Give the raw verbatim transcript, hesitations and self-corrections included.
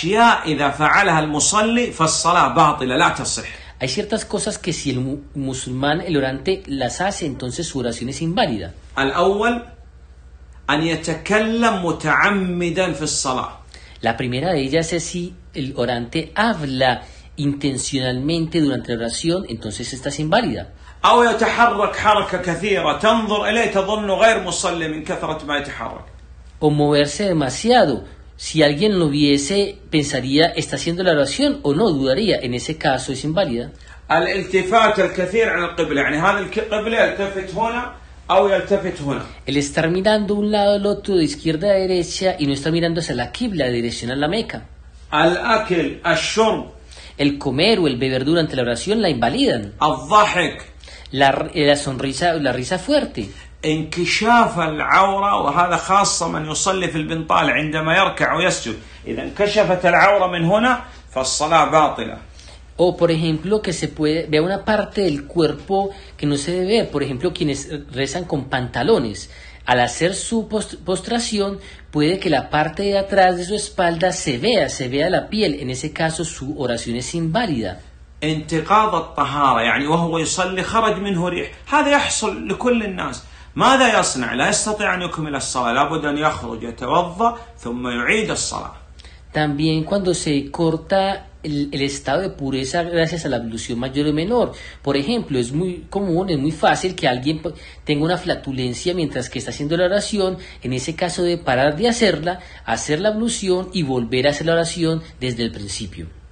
أشياء إذا فعلها المصلي فالصلاة باطلة لا تصح. Hay ciertas cosas que si el mu- musulmán, el orante, las hace, entonces su oración es inválida. الأول أن يتكلم متعمدا في الصلاة. La primera de ellas es si el orante habla intencionalmente durante la oración, entonces esta es inválida. أو يتحرك حركة كثيرة تنظر إليه تظن غير مصلي من كثرة ما يتحرك. O moverse demasiado. Si alguien lo viese, pensaría, ¿está haciendo la oración o no? Dudaría. En ese caso es inválida. الالتفات الكثير عن القبلة، يعني هذا القبلة يلتفت هنا أو يلتفت هنا. El estar mirando un lado al otro de izquierda a derecha y no estar mirando hacia la qibla, dirección a la Meca. الأكل، الشرب، El comer o el beber durante la oración la invalidan. الضحك، La, la sonrisa, la risa fuerte. انكشاف العورة، وهذا خاصة من يصلي في البنطال عندما يركع ويسجد، إذا انكشفت العورة من هنا فالصلاة باطلة. O por ejemplo que se puede vea una parte del cuerpo que no se debe ver, por ejemplo quienes rezan con pantalones, al hacer su post postración puede que la parte de atrás de su espalda se vea, se vea la piel, en ese caso su oración es inválida. انتقاض الطهارة، يعني وهو يصلي خرج منه ريح، هذا يحصل لكل الناس، ماذا يصنع؟ لا يستطيع أن يكمل الصلاة، لابد أن يخرج يتوضأ ثم يعيد الصلاة. También cuando se corta el, el estado de pureza gracias a la ablución mayor o menor. Por ejemplo, es muy común, es muy fácil que alguien tenga una flatulencia mientras que está haciendo la oración. En ese caso de parar de hacerla, hacer la ablución y volver a hacer la oración desde el principio.